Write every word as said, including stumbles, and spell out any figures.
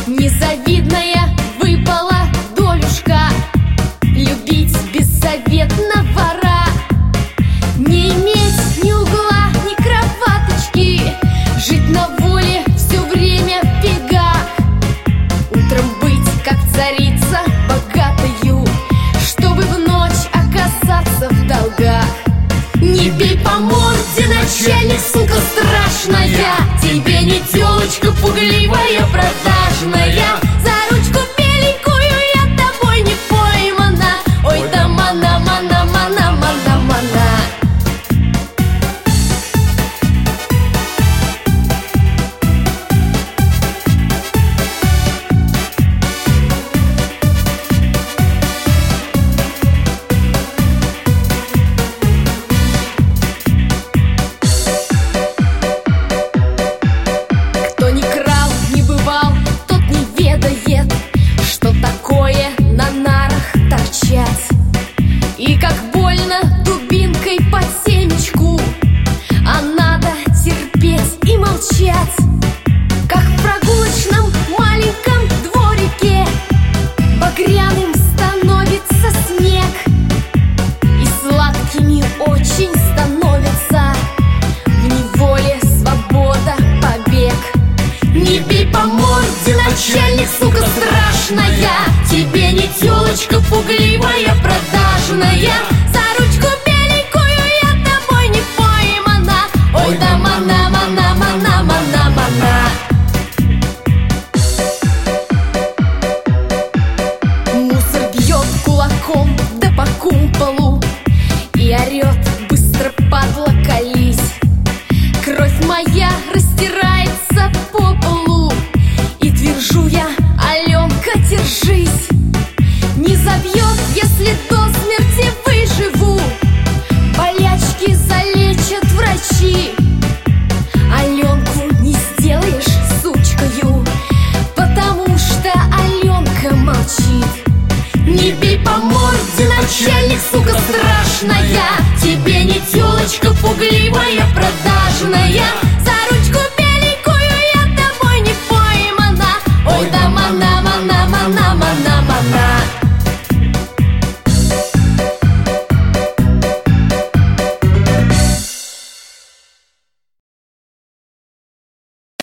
Незавидная выпала долюшка любить беззаветно вора, не иметь ни угла, ни кроваточки, жить на воле все время в бегах, утром быть как царица богатою, чтобы в ночь оказаться в долгах. Не бей по морде, начальник, сука страшная, тебе не тёлочка пугливая, продажная. За ручку беленькую я тобой не поймана. Ой, да мана, мана, мана, мана, мана. Кто не крал, не бывал, тот не ведает, что такое на нарах торчать. И как больно дубинкой под семечку, а надо терпеть и молчать. Как в прогулочном маленьком дворике багряным становится снег, и сладкими очень становятся в неволе свобода, побег. Не бей по морде, начальник, сука страшная, тебе не тёлочка пугливая, продажная. За ручку беленькую я тобой не поймана. Ой, да мана, мана, мана, мана, мана. Мусор бьет кулаком да по кумполу и орет: быстро, падла, колись. Кровь моя растирается по полу, и твержу я: Аленка, держись. Не забьет, если до смерти выживу, болячки залечат врачи. Аленку не сделаешь сучкою, потому что Аленка молчит. Не бей по морде, начальник, сука страшная, тебе не тёлочка пугливая, продажная.